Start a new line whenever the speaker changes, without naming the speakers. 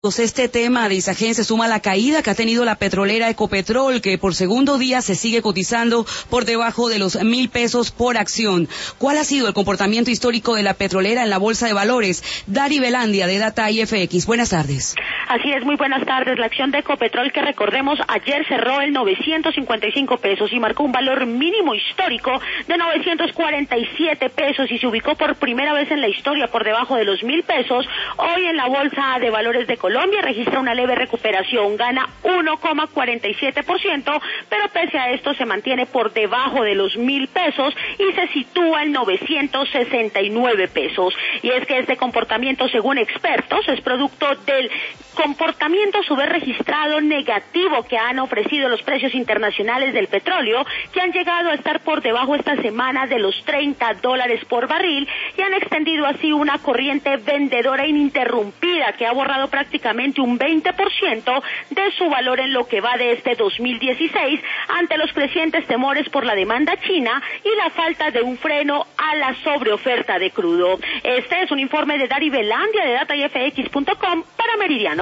Este tema de Isagen se suma a la caída que ha tenido la petrolera Ecopetrol, que por segundo día se sigue cotizando por debajo de los 1.000 pesos por acción. ¿Cuál ha sido el comportamiento histórico de la petrolera en la bolsa de valores? Dari Velandia, de Data IFX. Buenas tardes.
Así es, muy buenas tardes. La acción de Ecopetrol, que recordemos ayer cerró en 955 pesos y marcó un valor mínimo histórico de 947 pesos y se ubicó por primera vez en la historia por debajo de los 1.000 pesos. Hoy en la bolsa de valores de Colombia registra una leve recuperación, gana 1,47%, pero pese a esto se mantiene por debajo de los 1.000 pesos y se sitúa en 969 pesos. Y es que este comportamiento, según expertos, es producto del comportamiento a su vez registrado negativo que han ofrecido los precios internacionales del petróleo, que han llegado a estar por debajo esta semana de los $30 por barril y han extendido así una corriente vendedora ininterrumpida que ha borrado prácticamente un 20% de su valor en lo que va de este 2016 ante los crecientes temores por la demanda china y la falta de un freno a la sobreoferta de crudo. Este es un informe de Dari Velandia de DataIFX.com para Meridiano.